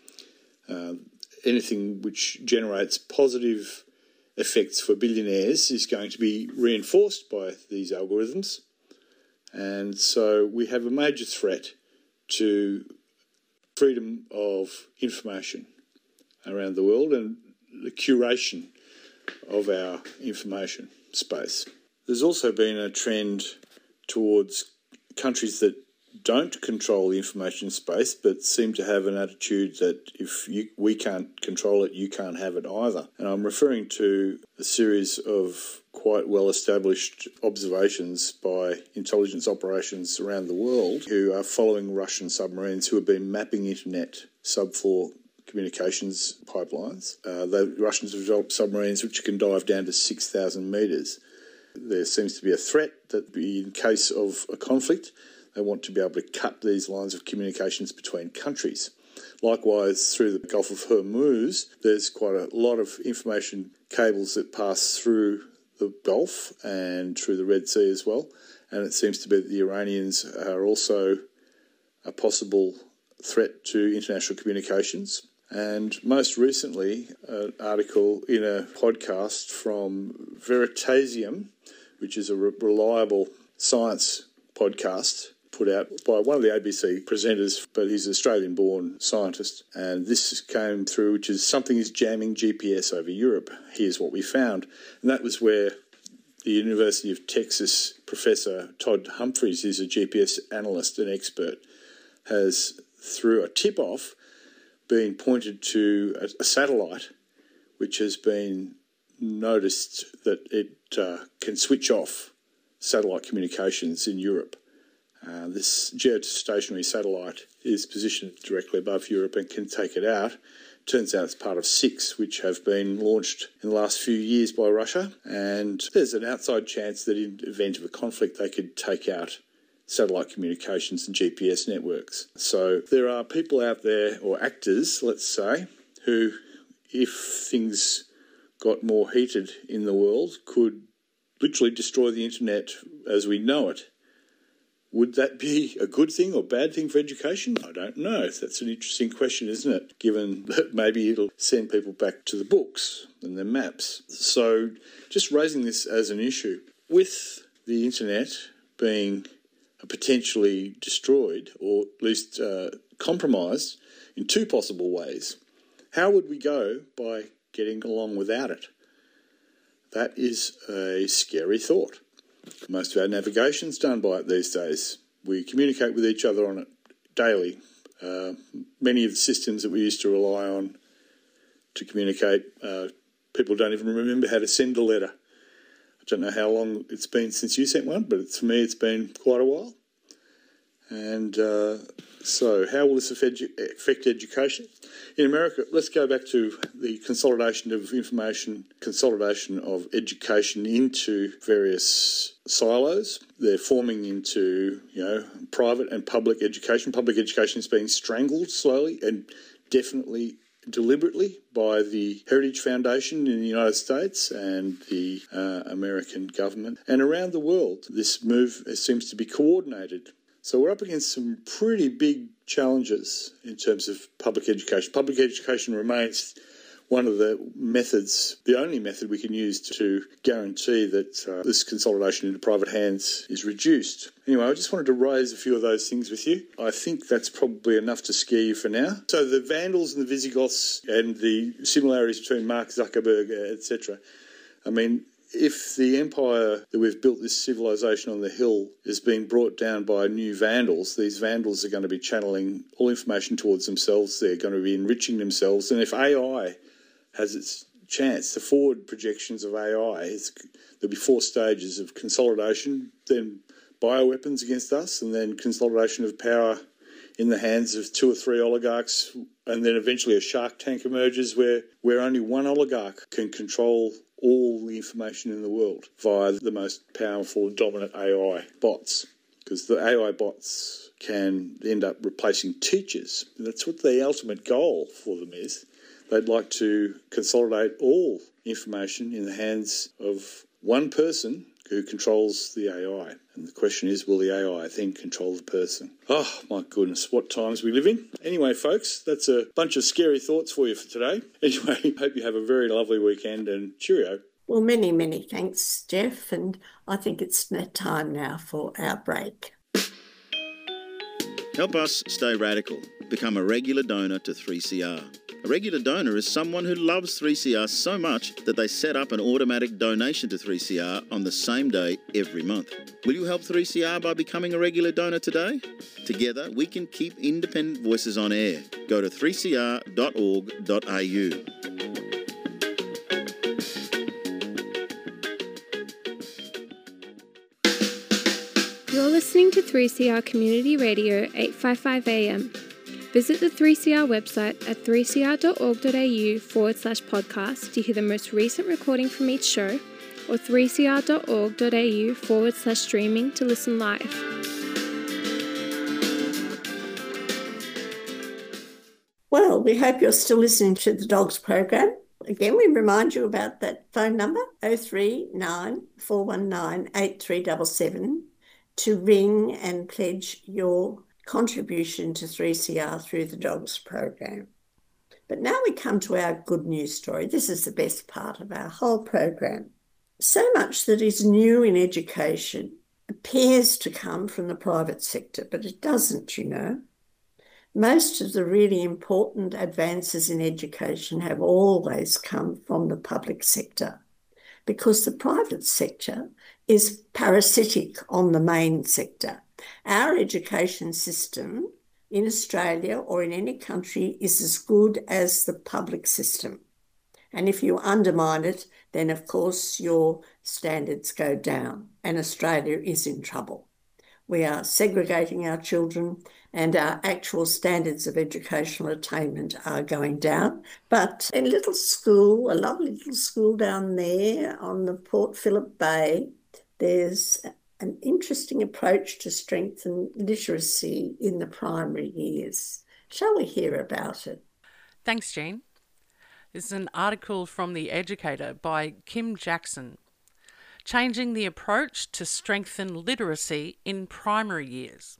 Anything which generates positive effects for billionaires is going to be reinforced by these algorithms. And so we have a major threat to freedom of information around the world and the curation of our information space. There's also been a trend towards countries that don't control the information space but seem to have an attitude that if we can't control it, you can't have it either. And I'm referring to a series of quite well-established observations by intelligence operations around the world who are following Russian submarines who have been mapping internet subfloor communications pipelines. The Russians have developed submarines which can dive down to 6,000 metres. There seems to be a threat that in case of a conflict, they want to be able to cut these lines of communications between countries. Likewise, through the Gulf of Hormuz, there's quite a lot of information cables that pass through the Gulf and through the Red Sea as well. And it seems to be that the Iranians are also a possible threat to international communications. And most recently, an article in a podcast from Veritasium, which is a reliable science podcast put out by one of the ABC presenters, but he's an Australian-born scientist. And this came through, which is something is jamming GPS over Europe. Here's what we found. And that was where the University of Texas professor Todd Humphreys, who's a GPS analyst and expert, has, through a tip-off, been pointed to a satellite which has been noticed that it can switch off satellite communications in Europe. This geostationary satellite is positioned directly above Europe and can take it out. Turns out it's part of 6 which have been launched in the last few years by Russia, and there's an outside chance that in the event of a conflict they could take out satellite communications and GPS networks. So there are people out there, or actors, let's say, who, if things got more heated in the world, could literally destroy the internet as we know it. Would that be a good thing or bad thing for education? I don't know. That's an interesting question, isn't it? Given that maybe it'll send people back to the books and their maps. So just raising this as an issue. With the internet being potentially destroyed, or at least compromised, in 2 possible ways, how would we go by getting along without it? That is a scary thought. Most of our navigation's done by it these days. We communicate with each other on it daily. Many of the systems that we used to rely on to communicate, people don't even remember how to send a letter. I don't know how long it's been since you sent one, but for me it's been quite a while. And so how will this affect education? In America, let's go back to the consolidation of information, consolidation of education into various silos. They're forming into, private and public education. Public education is being strangled slowly and definitely deliberately by the Heritage Foundation in the United States and the American government. And around the world, this move seems to be coordinated. So we're up against some pretty big challenges in terms of public education. Public education remains one of the methods, the only method we can use to guarantee that this consolidation into private hands is reduced. Anyway, I just wanted to raise a few of those things with you. I think that's probably enough to scare you for now. So the Vandals and the Visigoths and the similarities between Mark Zuckerberg, etc. I mean, if the empire that we've built, this civilization on the hill, is being brought down by new Vandals, these Vandals are going to be channeling all information towards themselves. They're going to be enriching themselves. And if AI has its chance, the forward projections of AI, there'll be 4 stages of consolidation, then bioweapons against us, and then consolidation of power in the hands of 2 or 3 oligarchs, and then eventually a shark tank emerges where only one oligarch can control all the information in the world via the most powerful and dominant AI bots, because the AI bots can end up replacing teachers. And that's what the ultimate goal for them is. They'd like to consolidate all information in the hands of one person who controls the AI. And the question is, will the AI then control the person? Oh, my goodness, what times we live in. Anyway, folks, that's a bunch of scary thoughts for you for today. Anyway, hope you have a very lovely weekend, and cheerio. Well, many, many thanks, Jeff, and I think it's time now for our break. Help us stay radical. Become a regular donor to 3CR. A regular donor is someone who loves 3CR so much that they set up an automatic donation to 3CR on the same day every month. Will you help 3CR by becoming a regular donor today? Together, we can keep independent voices on air. Go to 3cr.org.au. You're listening to 3CR Community Radio 855 AM. Visit the 3CR website at 3cr.org.au/podcast to hear the most recent recording from each show, or 3cr.org.au/streaming to listen live. Well, we hope you're still listening to the Dogs program. Again, we remind you about that phone number, 039 419 8377, to ring and pledge your contribution to 3CR through the Dogs program. But now we come to our good news story. This is the best part of our whole program. So much that is new in education appears to come from the private sector, but it doesn't, you know. Most of the really important advances in education have always come from the public sector, because the private sector is parasitic on the main sector. Our education system in Australia or in any country is as good as the public system. And if you undermine it, then of course your standards go down and Australia is in trouble. We are segregating our children and our actual standards of educational attainment are going down. But in a little school, a lovely little school down there on the Port Phillip Bay, there's an interesting approach to strengthen literacy in the primary years. Shall we hear about it? Thanks, Jean. This is an article from The Educator by Kim Jackson. Changing the approach to strengthen literacy in primary years.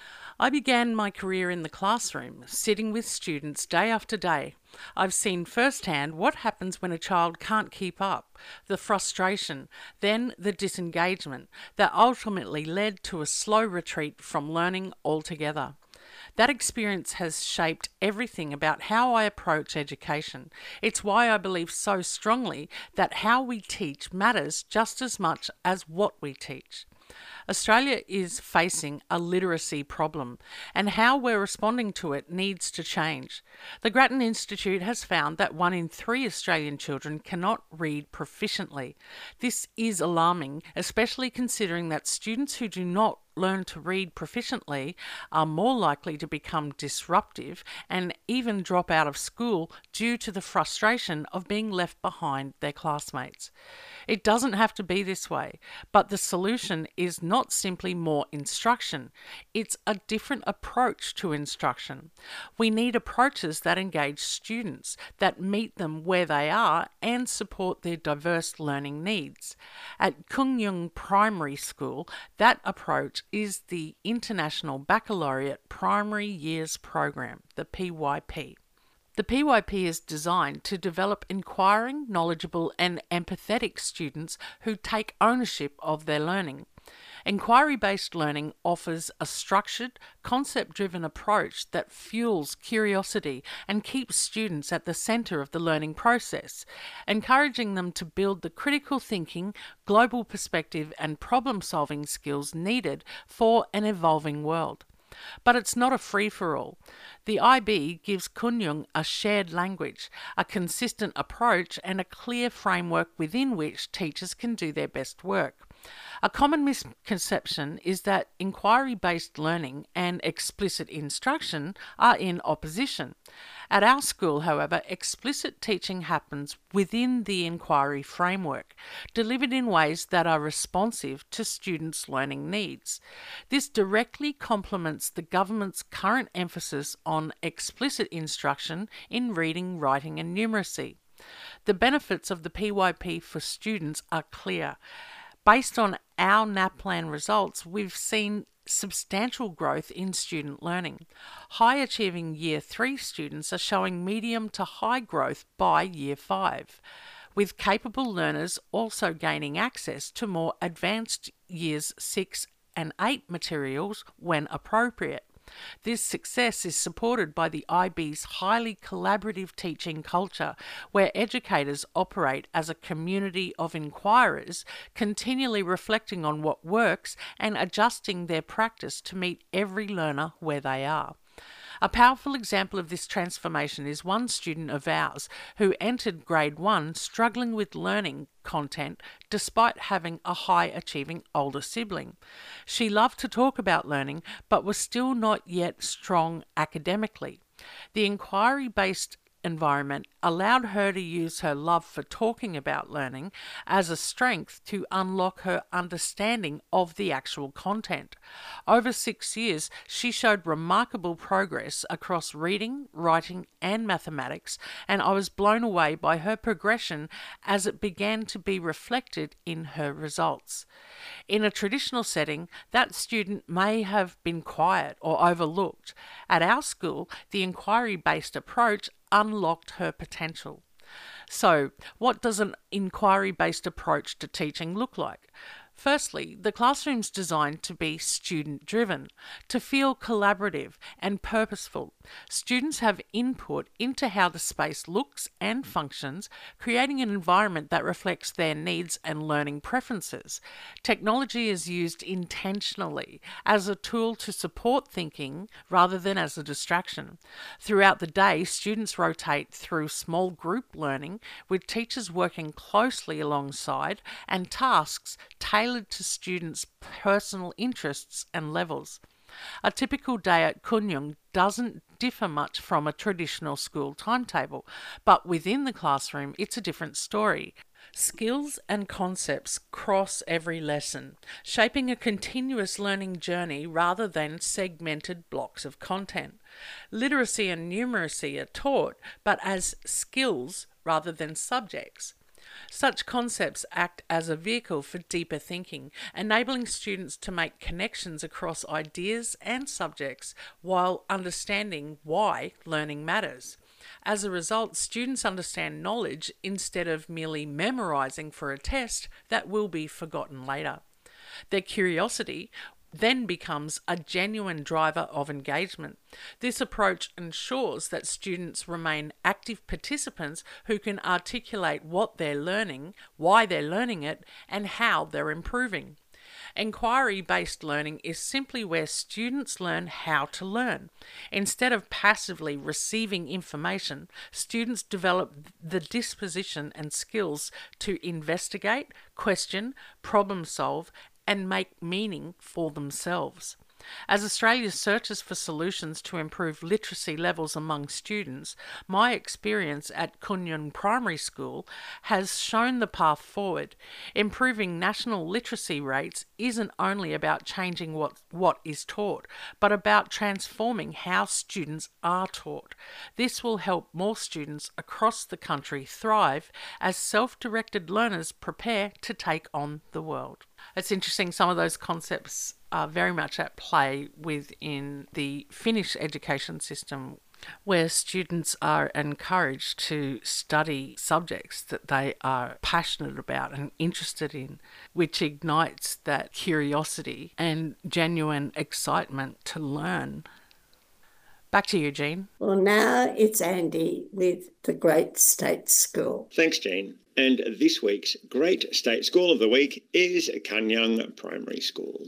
I began my career in the classroom, sitting with students day after day. I've seen firsthand what happens when a child can't keep up, the frustration, then the disengagement that ultimately led to a slow retreat from learning altogether. That experience has shaped everything about how I approach education. It's why I believe so strongly that how we teach matters just as much as what we teach. Australia is facing a literacy problem, and how we're responding to it needs to change. The Grattan Institute has found that 1 in 3 Australian children cannot read proficiently. This is alarming, especially considering that students who do not learn to read proficiently are more likely to become disruptive and even drop out of school due to the frustration of being left behind their classmates. It doesn't have to be this way, but the solution is not simply more instruction. It's a different approach to instruction. We need approaches that engage students, that meet them where they are and support their diverse learning needs. At Kungyung Primary School, that approach is the International Baccalaureate Primary Years Program, the PYP. The PYP is designed to develop inquiring, knowledgeable and empathetic students who take ownership of their learning. Inquiry-based learning offers a structured, concept-driven approach that fuels curiosity and keeps students at the centre of the learning process, encouraging them to build the critical thinking, global perspective and problem-solving skills needed for an evolving world. But it's not a free-for-all. The IB gives Kunjung a shared language, a consistent approach and a clear framework within which teachers can do their best work. A common misconception is that inquiry-based learning and explicit instruction are in opposition. At our school, however, explicit teaching happens within the inquiry framework, delivered in ways that are responsive to students' learning needs. This directly complements the government's current emphasis on explicit instruction in reading, writing and numeracy. The benefits of the PYP for students are clear. Based on our NAPLAN results, we've seen substantial growth in student learning. High-achieving Year 3 students are showing medium to high growth by Year 5, with capable learners also gaining access to more advanced Years 6 and 8 materials when appropriate. This success is supported by the IB's highly collaborative teaching culture, where educators operate as a community of inquirers, continually reflecting on what works and adjusting their practice to meet every learner where they are. A powerful example of this transformation is one student of ours who entered Grade 1 struggling with learning content despite having a high-achieving older sibling. She loved to talk about learning but was still not yet strong academically. The inquiry-based environment allowed her to use her love for talking about learning as a strength to unlock her understanding of the actual content. Over 6 years, she showed remarkable progress across reading, writing and mathematics, and I was blown away by her progression as it began to be reflected in her results. In a traditional setting, that student may have been quiet or overlooked. At our school, the inquiry-based approach unlocked her potential. So, what does an inquiry-based approach to teaching look like? Firstly, the classroom's designed to be student-driven, to feel collaborative and purposeful. Students have input into how the space looks and functions, creating an environment that reflects their needs and learning preferences. Technology is used intentionally as a tool to support thinking rather than as a distraction. Throughout the day, students rotate through small group learning, with teachers working closely alongside and tasks tailored to students' personal interests and levels. A typical day at Kunyong doesn't differ much from a traditional school timetable, but within the classroom it's a different story. Skills and concepts cross every lesson, shaping a continuous learning journey rather than segmented blocks of content. Literacy and numeracy are taught, but as skills rather than subjects. Such concepts act as a vehicle for deeper thinking, enabling students to make connections across ideas and subjects while understanding why learning matters. As a result, students understand knowledge instead of merely memorizing for a test that will be forgotten later. Their curiosity then becomes a genuine driver of engagement. This approach ensures that students remain active participants who can articulate what they're learning, why they're learning it, and how they're improving. Inquiry-based learning is simply where students learn how to learn. Instead of passively receiving information, students develop the disposition and skills to investigate, question, problem solve, and make meaning for themselves. As Australia searches for solutions to improve literacy levels among students, my experience at Kunyong Primary School has shown the path forward. Improving national literacy rates isn't only about changing what is taught, but about transforming how students are taught. This will help more students across the country thrive as self-directed learners prepare to take on the world. It's interesting, some of those concepts are very much at play within the Finnish education system, where students are encouraged to study subjects that they are passionate about and interested in, which ignites that curiosity and genuine excitement to learn. Back to you, Jean. Well, now it's Andy with the Great State School. Thanks, Jean. And this week's Great State School of the Week is Kunyong Primary School.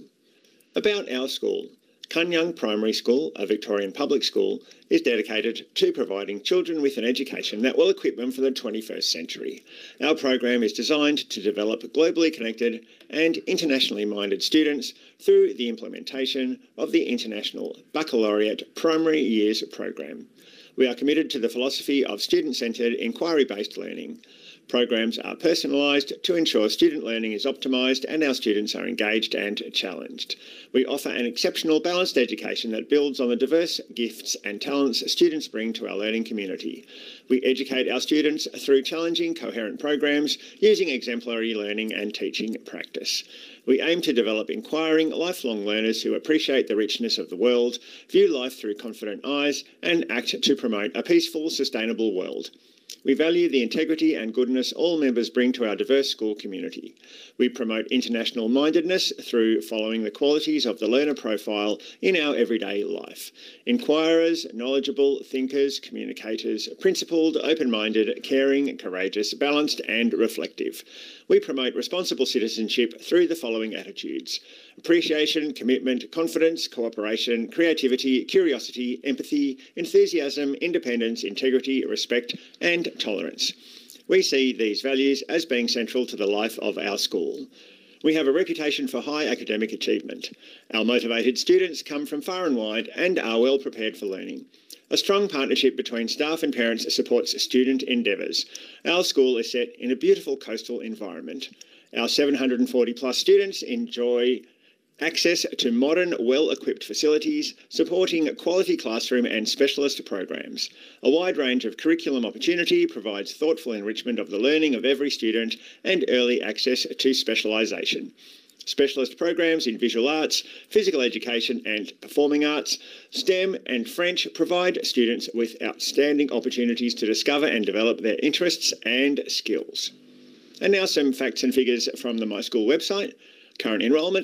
About our school. Kunyong Primary School, a Victorian public school, is dedicated to providing children with an education that will equip them for the 21st century. Our program is designed to develop globally connected and internationally minded students through the implementation of the International Baccalaureate Primary Years program. We are committed to the philosophy of student-centred, inquiry-based learning. Programs are personalised to ensure student learning is optimised and our students are engaged and challenged. We offer an exceptional balanced education that builds on the diverse gifts and talents students bring to our learning community. We educate our students through challenging, coherent programs using exemplary learning and teaching practice. We aim to develop inquiring, lifelong learners who appreciate the richness of the world, view life through confident eyes, and act to promote a peaceful, sustainable world. We value the integrity and goodness all members bring to our diverse school community. We promote international mindedness through following the qualities of the learner profile in our everyday life. Inquirers, knowledgeable, thinkers, communicators, principled, open-minded, caring, courageous, balanced and reflective. We promote responsible citizenship through the following attitudes: appreciation, commitment, confidence, cooperation, creativity, curiosity, empathy, enthusiasm, independence, integrity, respect, and tolerance. We see these values as being central to the life of our school. We have a reputation for high academic achievement. Our motivated students come from far and wide and are well prepared for learning. A strong partnership between staff and parents supports student endeavours. Our school is set in a beautiful coastal environment. Our 740 plus students enjoy access to modern, well-equipped facilities, supporting quality classroom and specialist programs. A wide range of curriculum opportunity provides thoughtful enrichment of the learning of every student and early access to specialisation. Specialist programs in visual arts, physical education and performing arts, STEM and French provide students with outstanding opportunities to discover and develop their interests and skills. And now some facts and figures from the My School website. Current enrolment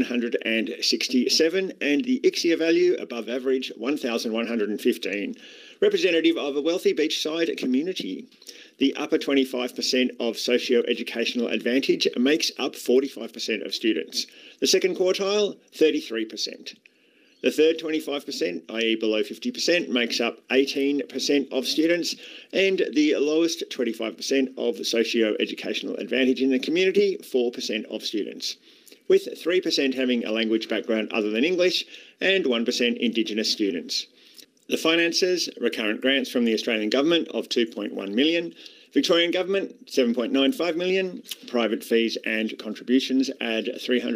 767 and the ICSEA value above average 1,115, representative of a wealthy beachside community. The upper 25% of socio-educational advantage makes up 45% of students. The second quartile, 33%. The third 25%, i.e. below 50%, makes up 18% of students, and the lowest 25% of socio-educational advantage in the community, 4% of students, with 3% having a language background other than English and 1% Indigenous students. The finances, recurrent grants from the Australian Government of $2.1 million, Victorian Government $7.95 million, private fees and contributions add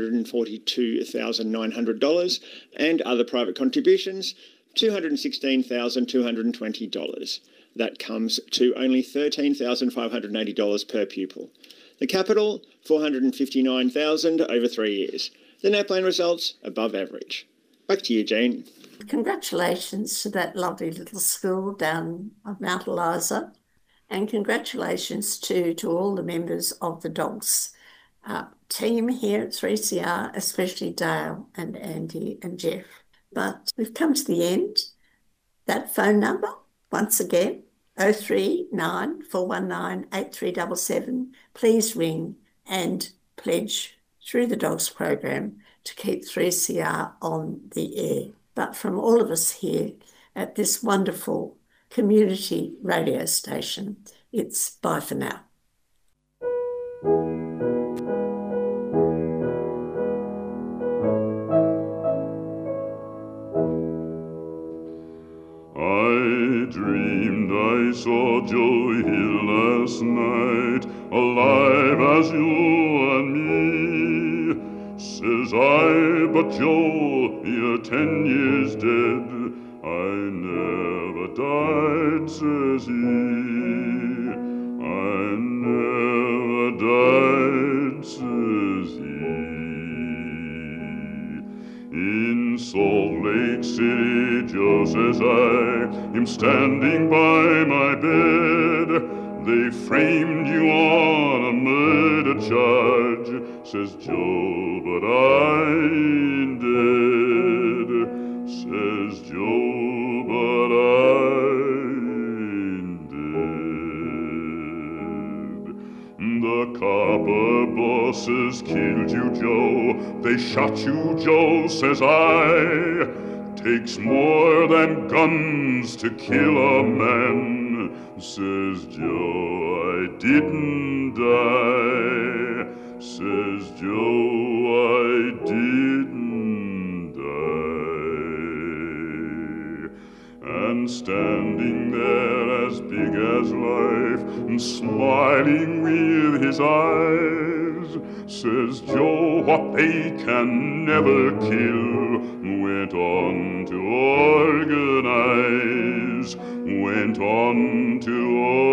$342,900, and other private contributions $216,220. That comes to only $13,580 per pupil. The capital, $459,000 over 3 years. The NAPLAN results, above average. Back to you, Jean. Congratulations to that lovely little school down of Mount Eliza, and congratulations to all the members of the Dogs team here at 3CR, especially Dale and Andy and Jeff. But we've come to the end. That phone number, once again, 039 419 8377. Please ring and pledge through the Dogs program to keep 3CR on the air. But from all of us here at this wonderful community radio station, it's bye for now. I dreamed I saw Joe Hill last night, alive as you and me. Says I, but Joe, you're 10 years dead. I never died, says he. I never died, says he. In Salt Lake City, Joe says I am standing by my bed. They framed you on a murder charge, says Joe, but I ain't dead. Says Joe, but I ain't dead. The copper bosses killed you, Joe. They shot you, Joe, says I. Takes more than guns to kill a man, says Joe, I didn't die. Says Joe, I didn't die. And standing there as big as life, and smiling with his eyes, says Joe, what they can never kill, went on to organize, went on to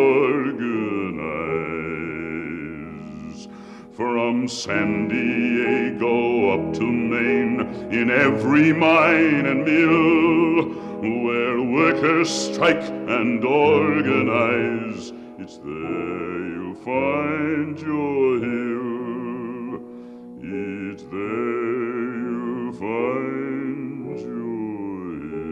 organize. From San Diego up to Maine, in every mine and mill, where workers strike and organize, it's there you'll find your hill. It's there you'll find your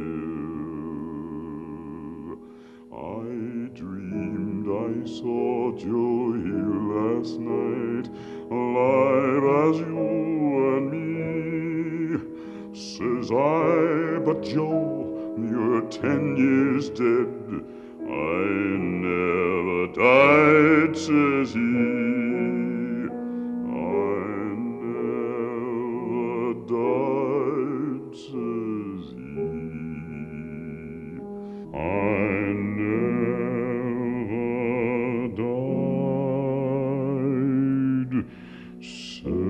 hill. I dreamed I saw Joe Hill last night, alive as you and me. Says I, but Joe, you're 10 years dead. I never died, says he. I never died, says he. I never died, says he.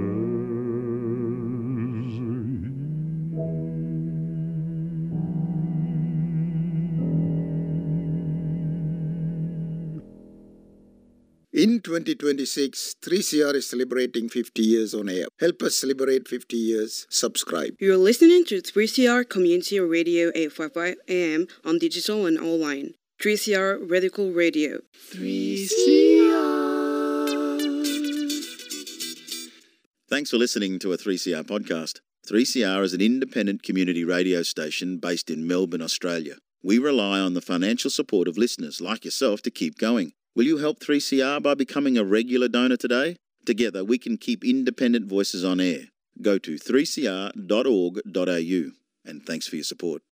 In 2026, 3CR is celebrating 50 years on air. Help us celebrate 50 years. Subscribe. You're listening to 3CR Community Radio 855 AM on digital and online. 3CR Radical Radio. 3CR. Thanks for listening to a 3CR podcast. 3CR is an independent community radio station based in Melbourne, Australia. We rely on the financial support of listeners like yourself to keep going. Will you help 3CR by becoming a regular donor today? Together we can keep independent voices on air. Go to 3cr.org.au and thanks for your support.